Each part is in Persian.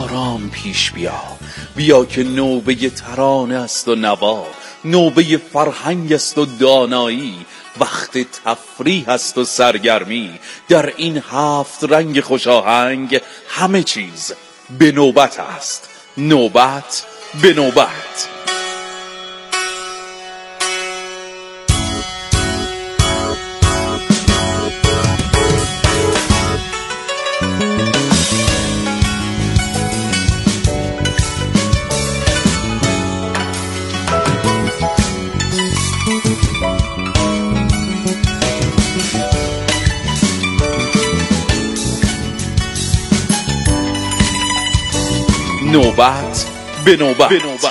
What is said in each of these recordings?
آرام پیش بیا که نوبه ترانه است و نوا، نوبه فرهنگ است و دانایی، وقت تفریح است و سرگرمی. در این 7 رنگ خوشاهنگ همه چیز به نوبت است، نوبت به نوبت. نوبت به نوبت.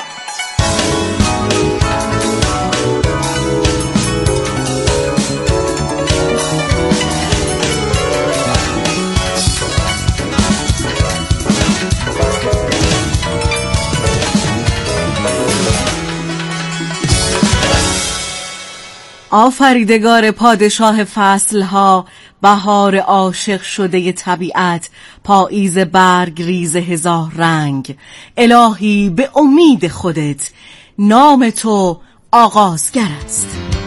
آفریدگار پادشاه فصلها، بهار عاشق شده طبیعت، پاییز برگ ریز 1000 رنگ، الهی به امید خودت نام تو آغازگر است.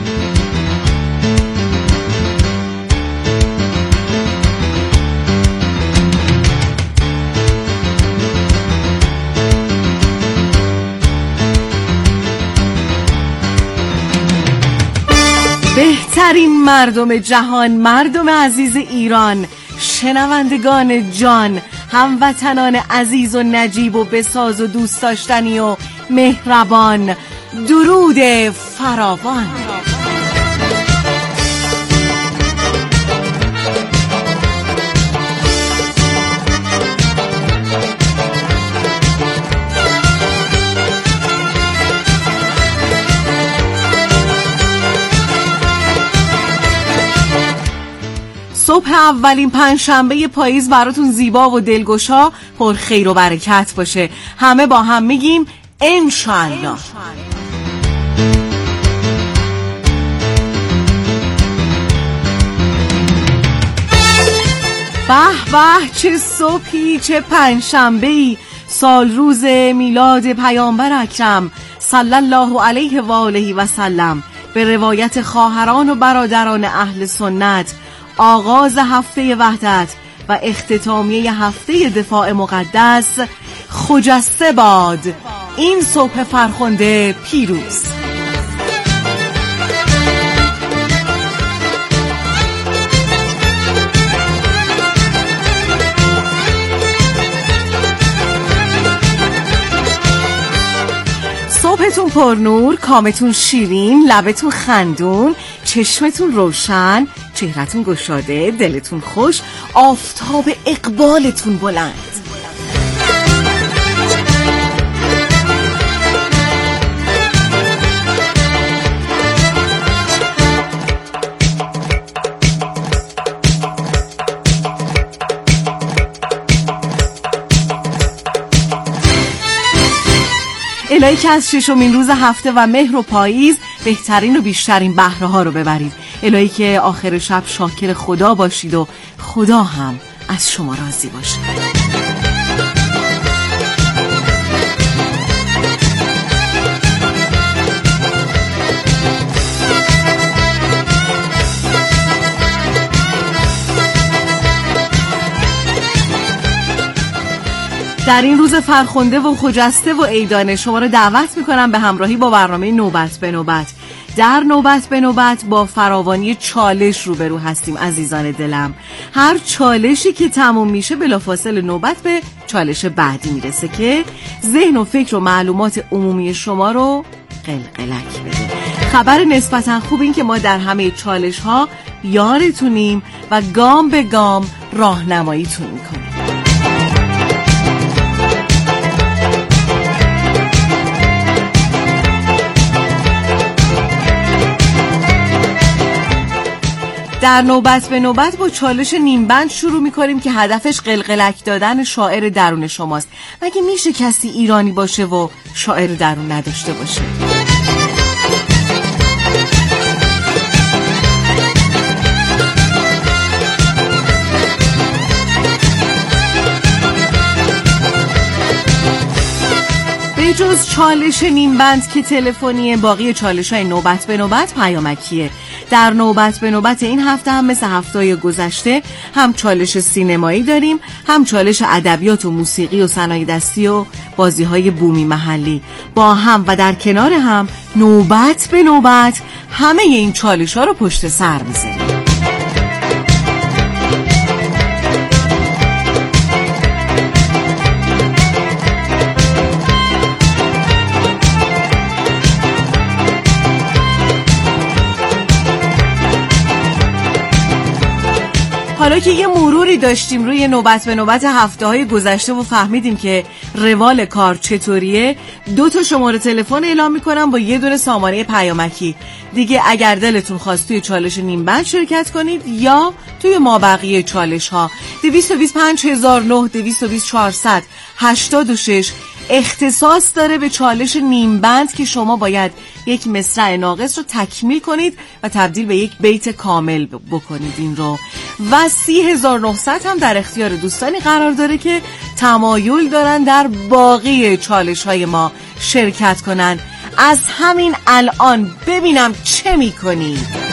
بهترین مردم جهان، مردم عزیز ایران، شنوندگان جان، هموطنان عزیز و نجیب و بساز و دوست داشتنی و مهربان، درود فراوان. صبح اولین پنجشنبه پاییز براتون زیبا و دلگشا، پر خیر و برکت باشه. همه با هم میگیم انشالله. به به، چه صبحی، چه پنجشنبه‌ای، سال روز میلاد پیامبر اکرم صلی الله علیه و آله و سلم. به روایت خواهران و برادران اهل سنت، آغاز هفته وحدت و اختتامیه هفته دفاع مقدس خجسته باد این صبح فرخنده پیروز. صبحتون پرنور، کامتون شیرین، لبتون خندون، چشمتون روشن، چهرتون گشاده، دلتون خوش، آفتاب اقبالتون بلند. الهی که از 6مین روز هفته و مهر و پاییز بهترین و بیشترین بهره ها رو ببرید. الهی که آخر شب شاکر خدا باشید و خدا هم از شما راضی باشه. در این روز فرخنده و خجسته و عیدانه شما رو دعوت میکنم به همراهی با برنامه نوبت به نوبت. در نوبت به نوبت با فراوانی چالش روبرو هستیم عزیزان دلم. هر چالشی که تموم میشه بلافاصله نوبت به چالش بعدی میرسه که ذهن و فکر و معلومات عمومی شما رو قلقلک بده. خبر نسبتا خوب این که ما در همه چالش ها یارتونیم و گام به گام راهنماییتون میکنیم. در نوبت به نوبت با چالش نیمبند شروع می‌کنیم که هدفش قلقلک دادن شاعر درون شماست. مگه میشه کسی ایرانی باشه و شاعر درون نداشته باشه؟ به جز چالش نیم بند که تلفنی، باقی چالش‌های نوبت به نوبت پیامکیه. در نوبت به نوبت این هفته هم مثل هفته‌های گذشته هم چالش سینمایی داریم، هم چالش ادبیات و موسیقی و صنایع دستی و بازی‌های بومی محلی. با هم و در کنار هم نوبت به نوبت همه این چالش‌ها رو پشت سر می‌ذاریم. حالا که یه مروری داشتیم روی نوبت به نوبت هفته‌های گذشته و فهمیدیم که روال کار چطوریه، 2 شماره تلفن اعلام میکنم با یه دونه سامانه پیامکی. دیگه اگر دلتون خواست توی چالش نیم بند شرکت کنید یا توی مابقی چالش ها 225009 220400 86 اختصاص داره به چالش نیم بند که شما باید یک مصرع ناقص رو تکمیل کنید و تبدیل به یک بیت کامل بکنید این رو. و 30900 هم در اختیار دوستانی قرار داره که تمایل دارن در باقی چالش های ما شرکت کنن. از همین الان ببینم چه میکنید.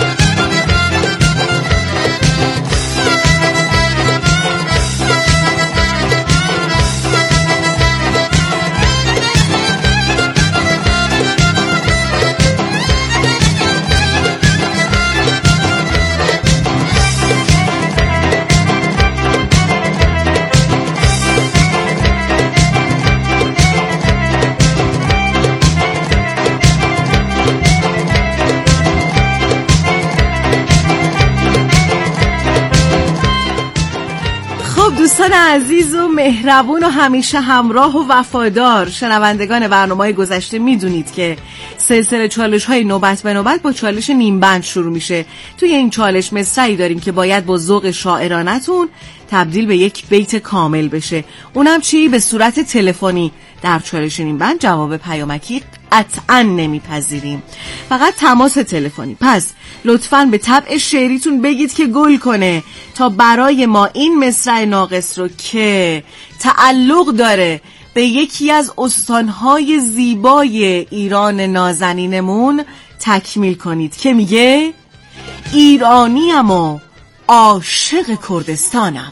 دوستان عزیز و مهربون و همیشه همراه و وفادار شنوندگان برنامه‌های گذشته، میدونید که سلسله چالش‌های نوبت به نوبت با چالش نیم بند شروع میشه. توی این چالش مصرعی داریم که باید با ذوق شاعرانتون تبدیل به یک بیت کامل بشه. اونم چی؟ به صورت تلفنی. در چالش نیم بند جواب پیامکی قطعاً نمیپذیریم، فقط تماس تلفنی. پس لطفاً به طبع شعریتون بگید که گل کنه تا برای ما این مصرع ناقص رو که تعلق داره به یکی از استانهای زیبای ایران نازنینمون تکمیل کنید که میگه ایرانیم و عاشق کردستانم.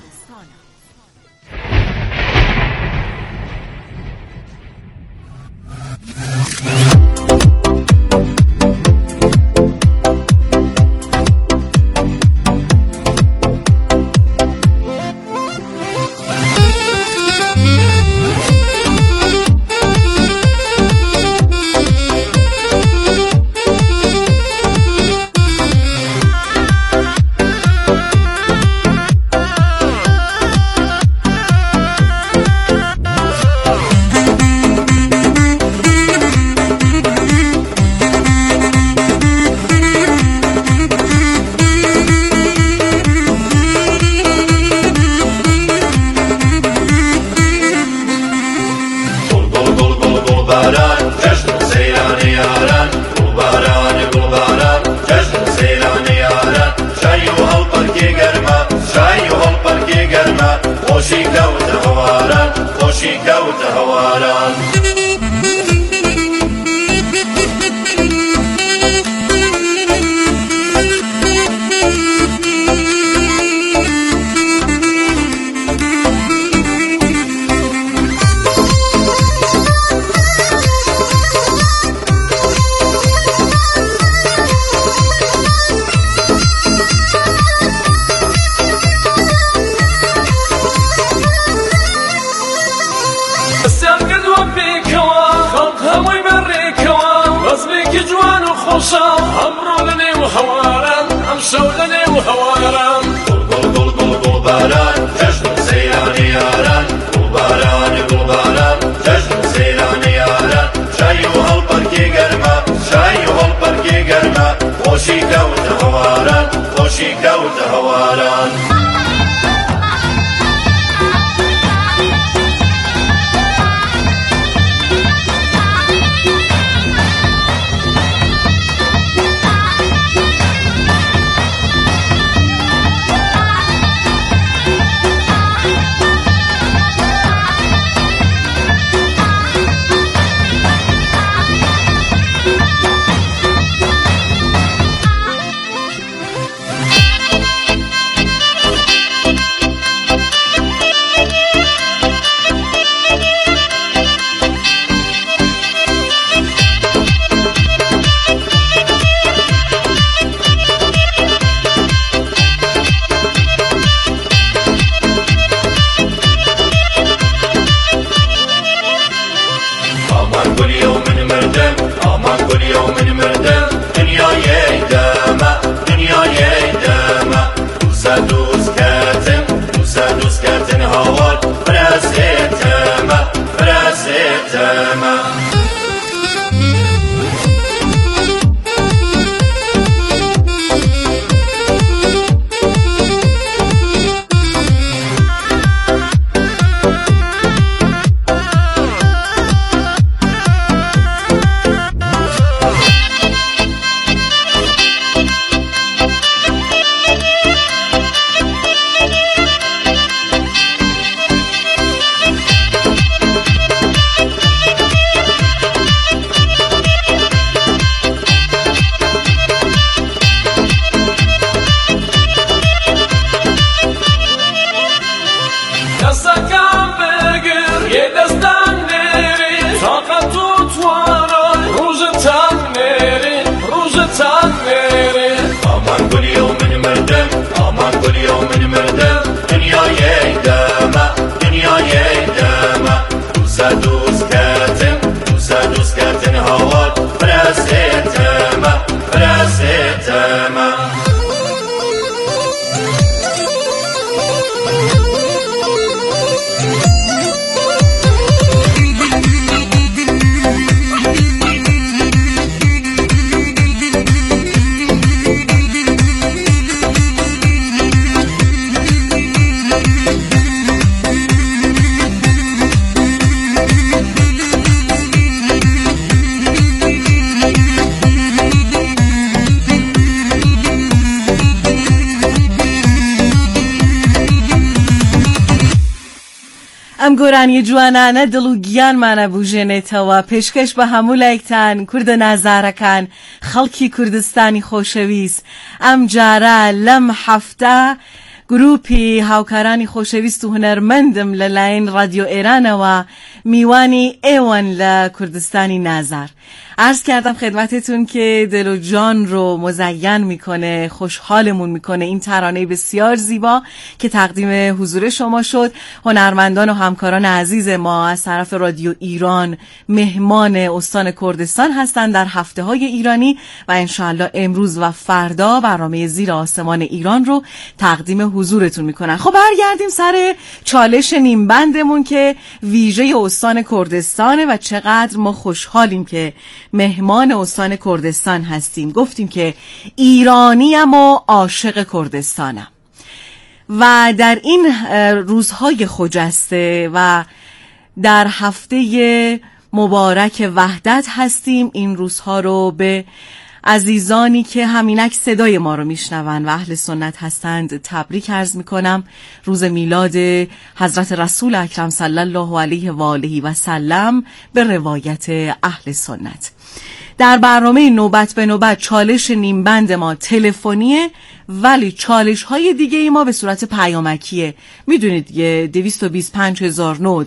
گۆرانی جوانانە دڵ و گیانمانە بوژێنێتەوە پێشکەش بە هەموو لایەکتان کوردە نازارەکان خەڵکی کوردستانی خۆشەویست ئەم جارە لەم هەفتە گروپی هاوکارانی خۆشەویست و هونەرمەندم لەلایەن رادیۆ ئێرانەوە میوانی ئێوەن لە کوردستانی نازار. عرض کردم خدمتتون که دل و جان رو مزین میکنه، خوشحالمون میکنه این ترانه بسیار زیبا که تقدیم حضور شما شد. هنرمندان و همکاران عزیز ما از طرف رادیو ایران مهمان استان کردستان هستند در هفته های ایرانی و انشاءالله امروز و فردا برنامه زیر آسمان ایران رو تقدیم حضورتون میکنن. خب برگردیم سر چالش نیم بندمون که ویژه استان کردستانه و چقدر ما خوشحالیم که مهمان استان کردستان هستیم. گفتیم که ایرانیم و عاشق کردستانم و در این روزهای خجسته و در هفته مبارک وحدت هستیم. این روزها رو به عزیزانی که همینک صدای ما رو میشنون و اهل سنت هستند تبریک عرض میکنم. روز میلاد حضرت رسول اکرم صلی الله علیه و آله و سلم به روایت اهل سنت. در برنامه نوبت به نوبت چالش نیمبند ما تلفنیه ولی چالش های دیگه ای ما به صورت پیامکیه. میدونید دیگه 225009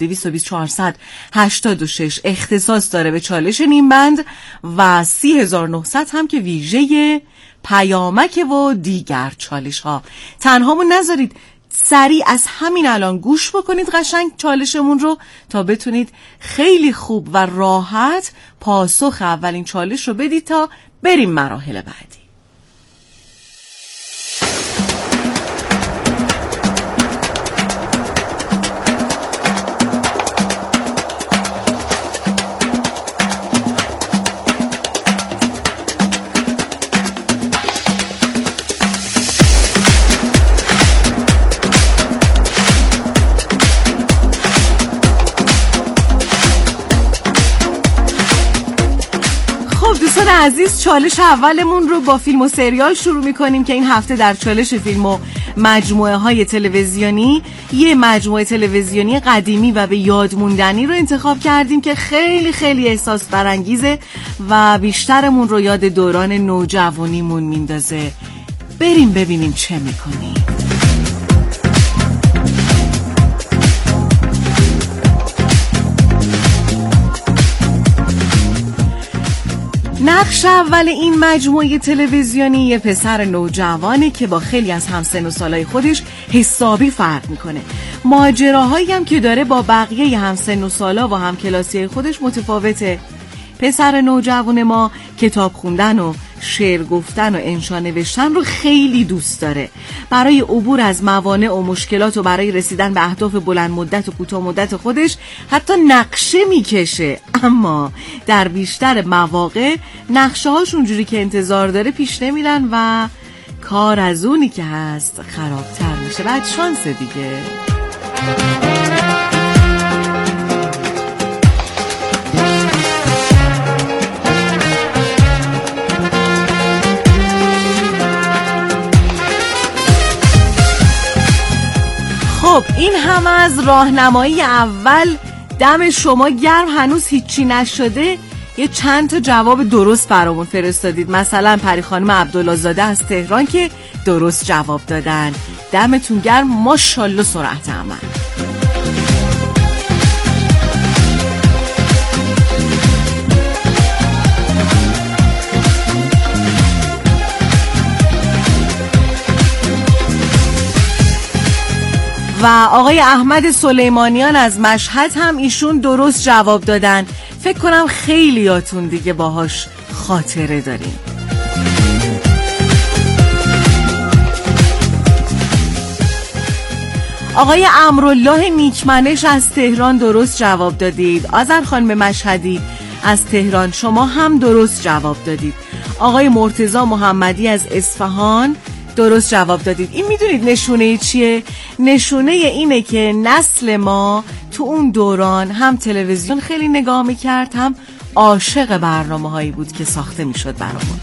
220486 اختصاص داره به چالش نیمبند و 30900 هم که ویژه پیامک و دیگر چالش ها. تنهامون نذارید، سریع از همین الان گوش بکنید قشنگ چالشمون رو تا بتونید خیلی خوب و راحت پاسخ اولین چالش رو بدید تا بریم مراحل بعدی. عزیز چالش اولمون رو با فیلم و سریال شروع میکنیم که این هفته در چالش فیلم و مجموعه های تلویزیونی یه مجموعه تلویزیونی قدیمی و به یاد موندنی رو انتخاب کردیم که خیلی خیلی احساس برانگیزه و بیشترمون رو یاد دوران نوجوانیمون میندازه. بریم ببینیم چه میکنیم. نقش اول این مجموعه تلویزیونی یه پسر نوجوانه که با خیلی از همسن و سالای خودش حسابی فرق میکنه. ماجراهایی هم که داره با بقیه همسن و سالا و همکلاسی خودش متفاوته. پسر نوجوان ما کتاب خوندن و شعر گفتن و انشا نوشتن رو خیلی دوست داره. برای عبور از موانع و مشکلات و برای رسیدن به اهداف بلند مدت و کوتاه مدت خودش حتی نقشه میکشه، اما در بیشتر مواقع نقشه هاش اونجوری که انتظار داره پیش نمیرن و کار از اونی که هست خرابتر میشه. بعد شانس دیگه. خب این هم از راهنمایی اول. دم شما گرم، هنوز هیچی نشده یه چند تا جواب درست برامون فرستادید. مثلا پری خانم عبدالله زاده از تهران که درست جواب دادن. دمتون گرم، ماشاءالله سرعت عمل. و آقای احمد سلیمانیان از مشهد هم ایشون درست جواب دادن. فکر کنم خیلیاتون دیگه باهاش خاطره دارین. آقای امرالله نیکمنش از تهران درست جواب دادید. آذر خانم مشهدی از تهران شما هم درست جواب دادید. آقای مرتضی محمدی از اصفهان درست جواب دادید. این میدونید نشونه چیه؟ نشونه اینه که نسل ما تو اون دوران هم تلویزیون خیلی نگاه میکرد، هم عاشق برنامه هایی بود که ساخته میشد برامون.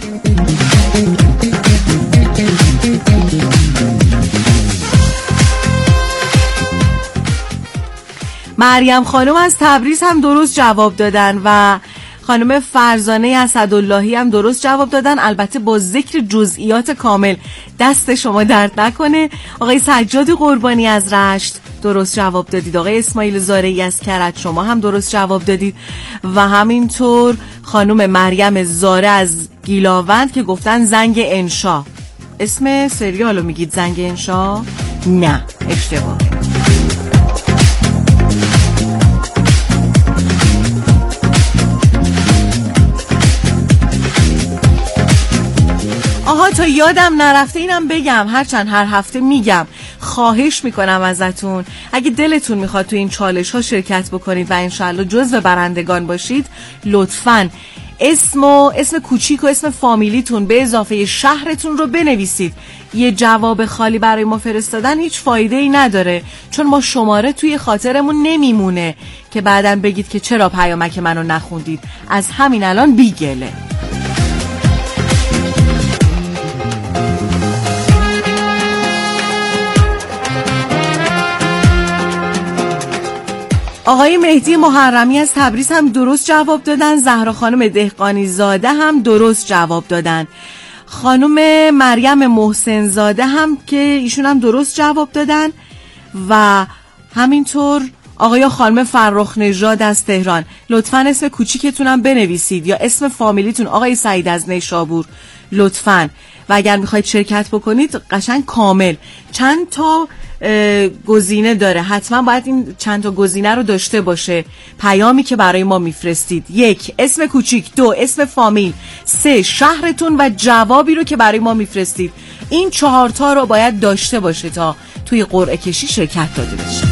مریم خانم از تبریز هم درست جواب دادن و خانم فرزانه اسداللهی هم درست جواب دادن، البته با ذکر جزئیات کامل. دست شما درد نکنه. آقای سجاد قربانی از رشت درست جواب دادید. آقای اسماعیل زارعی از کرج شما هم درست جواب دادید و همینطور خانم مریم زاره از گیلاوند که گفتن زنگ انشا. اسم سریالو میگید زنگ انشا؟ نه، اشتباه. آها، تا یادم نرفته اینم بگم، هرچند هر هفته میگم، خواهش میکنم ازتون اگه دلتون میخواد تو این چالش ها شرکت بکنید و انشالله جزو برندگان باشید، لطفاً اسم کوچیک و اسم فامیلیتون به اضافه شهرتون رو بنویسید. یه جواب خالی برای ما فرستادن هیچ فایده ای نداره، چون ما شماره توی خاطرمون نمیمونه که بعداً بگید که چرا پیامک منو نخوندید. از همین الان بیگله. آقای مهدی محرمی از تبریز هم درست جواب دادن. زهرا خانم دهقانی زاده هم درست جواب دادن. خانم مریم محسن زاده هم که ایشون هم درست جواب دادن و همینطور آقای خانم فرخ نژاد از تهران. لطفاً اسم کوچیکتونم بنویسید یا اسم فامیلیتون. آقای سعید از نیشابور لطفاً، و اگر میخواید شرکت بکنید قشنگ کامل. چند تا گزینه داره، حتما باید این چند تا گزینه رو داشته باشه پیامی که برای ما میفرستید. 1 اسم کوچیک، 2 اسم فامیل، 3 شهرتون و جوابی رو که برای ما میفرستید. این 4 تا رو باید داشته باشه تا توی قرعه کشی شرکت داده بشه.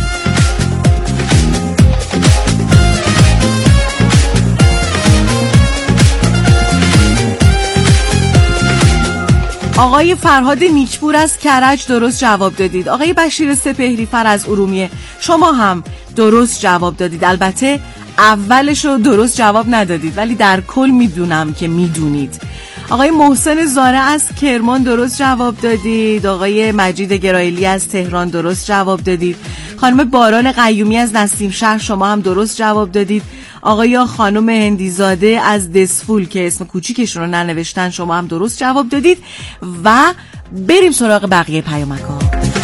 آقای فرهاد نیکپور از کرج درست جواب دادید. آقای بشیر سپهری فر از ارومیه شما هم درست جواب دادید. البته اولش رو درست جواب ندادید ولی در کل میدونم که میدونید. آقای محسن زاره از کرمان درست جواب دادید. آقای مجید گرایلی از تهران درست جواب دادید. خانم باران قیومی از نسیم شهر شما هم درست جواب دادید. آقای خانم هندیزاده از دسفول که اسم کوچیکشون رو ننوشتن شما هم درست جواب دادید. و بریم سراغ بقیه پیامک‌ها.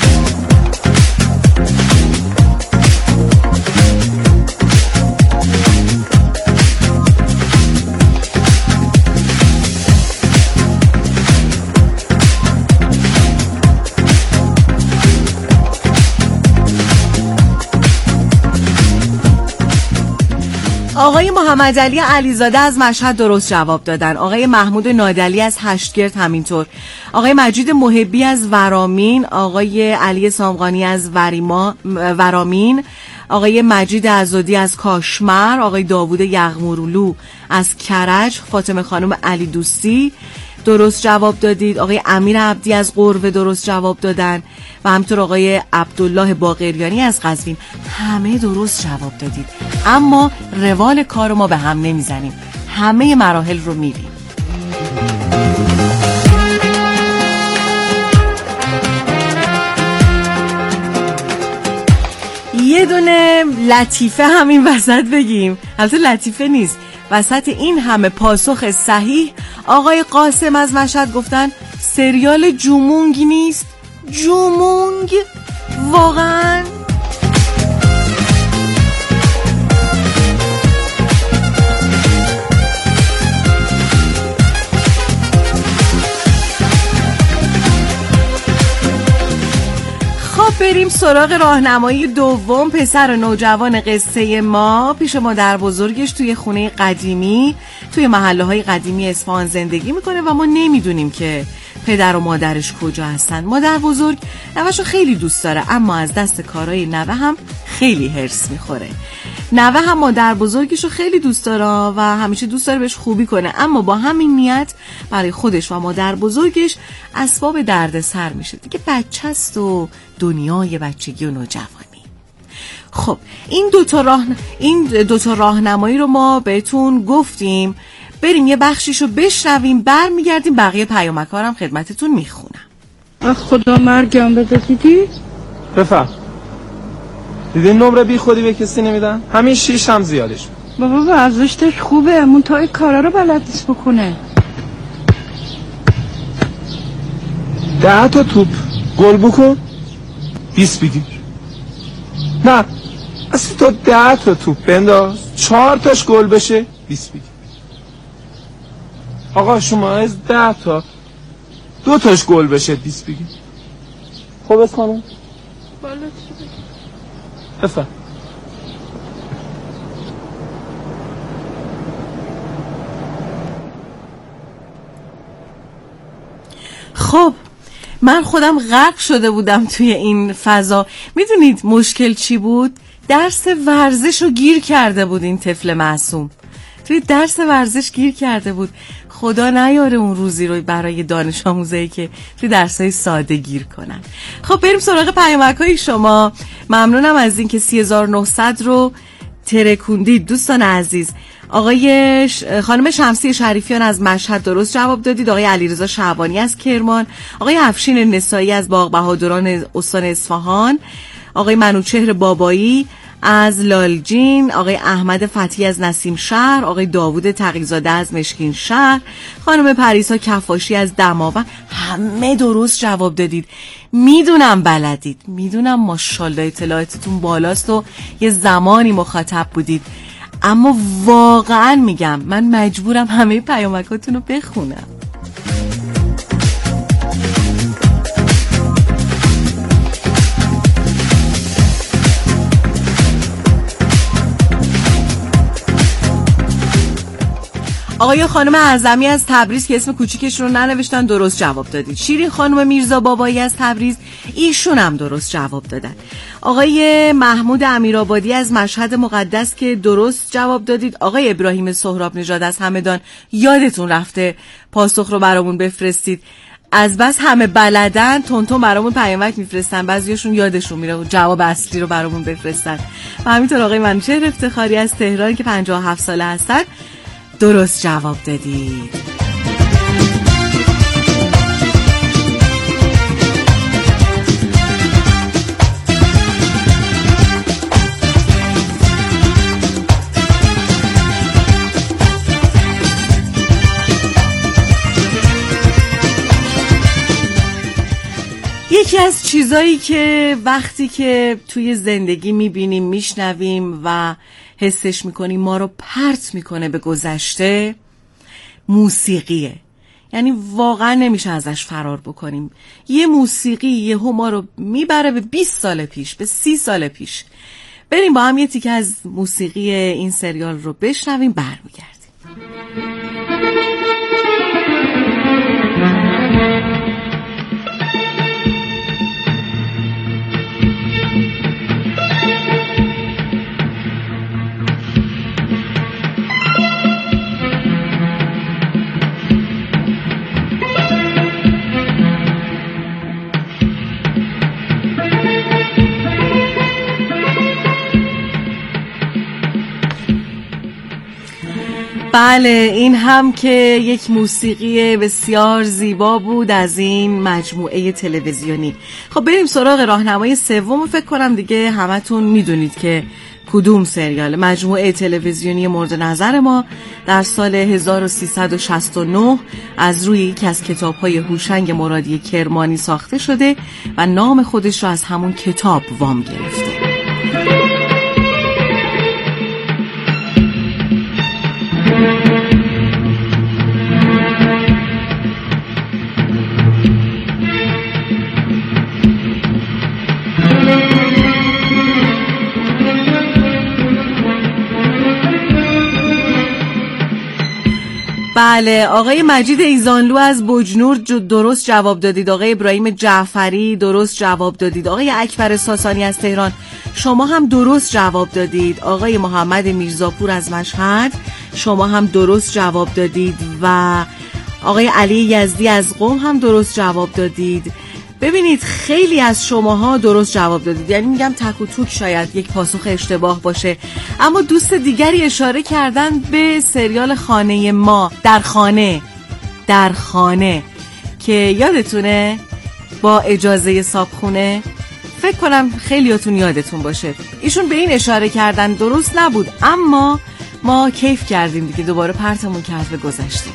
آقای محمد علی علیزاده از مشهد درست جواب دادن. آقای محمود نادلی از هشتگرد همینطور. آقای مجید محبی از ورامین. آقای علی سامغانی از ورامین. آقای مجید عزادی از کاشمر. آقای داوود یغمرولو از کرج. فاطمه خانم علی دوستی درست جواب دادید. آقای امیر عبدی از قروه درست جواب دادن و همینطور آقای عبدالله باقریانی از قزوین. همه درست جواب دادید، اما روال کار ما به هم نمیزنیم، همه مراحل رو میریم. یه دونه لطیفه همین وسط بگیم، البته لطیفه نیست، وسط این همه پاسخ صحیح آقای قاسم از مشهد گفتن سریال جومونگ نیست. جومونگ؟ واقعا؟ بریم سراغ راهنمایی دوم. پسر نوجوان قصه ما پیش مادر بزرگش توی خونه قدیمی توی محله های قدیمی اصفهان زندگی میکنه و ما نمیدونیم که پدر و مادرش کجا هستن. مادر بزرگ نوه‌شو خیلی دوست داره، اما از دست کارهای نوه هم خیلی هرس میخوره. نوه هم مادر بزرگشو خیلی دوست داره و همیشه دوست داره بهش خوبی کنه، اما با همین نیت برای خودش و مادر بزرگش اسباب دردسر میشه. دیگه بچه است و دنیای بچگی و نوجوانی. خب این دوتا راهنمایی رو ما بهتون گفتیم. بریم یه بخشیشو بشنویم، برمیگردیم بقیه پیامک‌ها رو خدمتتون میخونم. خدا مرگم بده دیدی؟ بفهم. دیدین نمره بی خودی به کسی نمیدن؟ همین 6 هم زیادش. بابا ورزشش خوبه، منتها کارا رو بلد نیست بکنه. 10 تا توپ گل بکن 20 بگیر. نه اصلا تو 10 تا توپ بنداز 4 تاش گل بشه 20 بگیر. آقا شما از 10 تا 2 تاش گل بشه 20 بگیر. خب از خانم بفهم. خب من خودم غرق شده بودم توی این فضا. میدونید مشکل چی بود؟ درس ورزش رو گیر کرده بود این طفل معصوم. توی درس ورزش گیر کرده بود. خدا نیاره اون روزی رو برای دانش آموزایی که توی درسای ساده گیر کنن. خب بریم سراغ پیامک‌های شما. ممنونم از این که 30900 رو ترکوندید دوستان عزیز. خانم شمسی شریفیان از مشهد درست جواب دادید. آقای علیرضا شعبانی از کرمان، آقای افشین نسایی از باغ بهادران استان اصفهان، آقای منوچهر بابایی از لالجین، آقای احمد فتحی از نسیم شهر، آقای داوود تقی‌زاده از مشکین شهر، خانم پریسا کفاشی از دماوند. همه درست جواب دادید. میدونم بلدید، میدونم ماشاءالله اطلاعاتتون بالاست و یه زمانی مخاطب بودید، اما واقعا میگم من مجبورم همه پیامکاتون رو بخونم. آقای خانم اعظمی از تبریز که اسم کوچیکش رو ننوشتن درست جواب دادید. شیرین خانم میرزا بابایی از تبریز، ایشون هم درست جواب دادن. آقای محمود امیرآبادی از مشهد مقدس که درست جواب دادید. آقای ابراهیم سهراب نژاد از همدان، یادتون رفته پاسخ رو برامون بفرستید. از بس همه بلدن تونتون برامون پیامک میفرستن، بعضیاشون یادشون میره و جواب اصلی رو برامون بفرستن. و همینطور آقای منوچهر افتخاری از تهران که 57 ساله هستن درست جواب دادید. یکی از چیزایی که وقتی که توی زندگی میبینیم، میشنویم و حسش میکنیم ما رو پرت میکنه به گذشته، موسیقیه. یعنی واقعا نمیشه ازش فرار بکنیم. یه موسیقی یهو ما رو میبره به 20 سال پیش، به 30 سال پیش. بریم با هم یه تیکه از موسیقی این سریال رو بشنویم، برمیگردیم. بله، این هم که یک موسیقی بسیار زیبا بود از این مجموعه تلویزیونی. خب بریم سراغ راهنمای سوم. فکر کنم دیگه همتون میدونید که کدوم سریال. مجموعه تلویزیونی مورد نظر ما در سال 1369 از روی یکی از کتاب‌های هوشنگ مرادی کرمانی ساخته شده و نام خودش را از همون کتاب وام گرفته. بله، آقای مجید ایزانلو از بجنور درست جواب دادید. آقای ابراهیم جعفری درست جواب دادید. آقای اکبر ساسانی از تهران شما هم درست جواب دادید. آقای محمد میرزاپور از مشهد شما هم درست جواب دادید و آقای علی یزدی از قم هم درست جواب دادید. ببینید خیلی از شماها درست جواب دادید، یعنی میگم تک و توک شاید یک پاسخ اشتباه باشه، اما دوست دیگری اشاره کردن به سریال خانه ما، در خانه که یادتونه با اجازه صابخونه. فکر کنم خیلیاتون یادتون باشه. ایشون به این اشاره کردن درست نبود، اما ما کیف کردیم دیگه، دوباره پرتمون کرد به گذشته.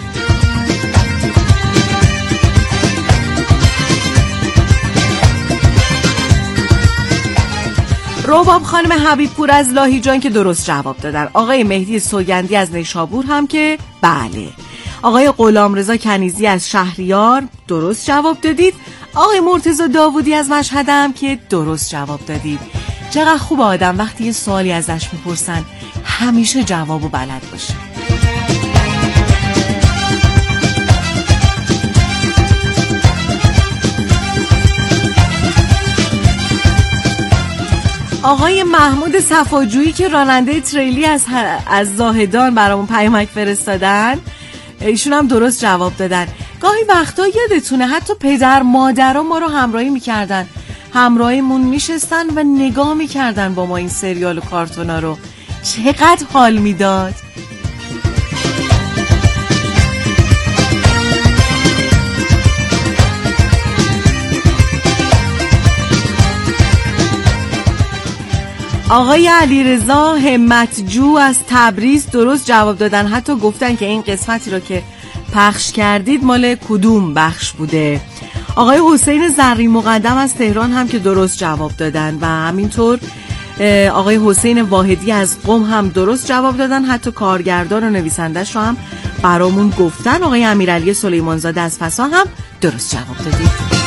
روباب خانم حبیبپور از لاهیجان که درست جواب دادن. آقای مهدی سوگندی از نیشابور هم که بله. آقای غلامرضا کنیزی از شهریار درست جواب دادید. آقای مرتضی داوودی از مشهد هم که درست جواب دادید. چقدر خوب آدم وقتی یه سوالی ازش میپرسن همیشه جوابو بلد باشه. آقای محمود صفاجویی که راننده تریلی از زاهدان برامون پیامک فرستادن، ایشون هم درست جواب دادن. گاهی وقتا یادتونه حتی پدر مادرها ما رو همراهی میکردن، همراهیمون میشستن و نگاه میکردن با ما این سریال و کارتونا رو. چقدر حال میداد. آقای علیرضا همتجو از تبریز درست جواب دادن، حتی گفتن که این قسمتی رو که پخش کردید مال کدوم بخش بوده. آقای حسین زرین مقدم از تهران هم که درست جواب دادن و همینطور آقای حسین واحدی از قم هم درست جواب دادن، حتی کارگردان و نویسندش رو هم برامون گفتن. آقای امیرعلی سلیمانزاده از فسا هم درست جواب دادید.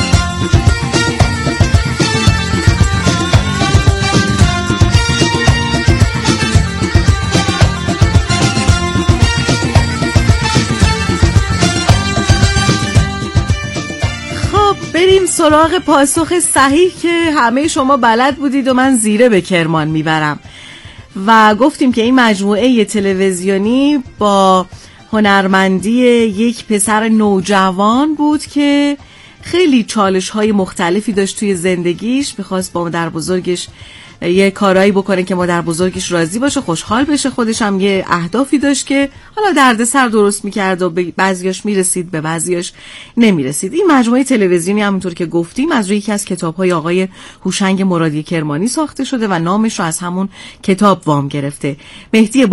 بریم سراغ پاسخ صحیح که همه شما بلد بودید و من زیره به کرمان میبرم. و گفتیم که این مجموعه تلویزیونی با هنرمندی یک پسر نوجوان بود که خیلی چالش‌های مختلفی داشت توی زندگیش، می‌خواست با مادر بزرگش یه کارایی بکنه که مادر بزرگش راضی باشه، خوشحال بشه. خودش هم یه اهدافی داشت که حالا دردسر درست می‌کرد و به بعضیاش میرسید، به بعضیاش نمیرسید. این مجموعه تلویزیونی همونطور که گفتیم از روی یکی از کتاب‌های آقای هوشنگ مرادی کرمانی ساخته شده و نامش رو از همون کتاب وام گرفته. مهدی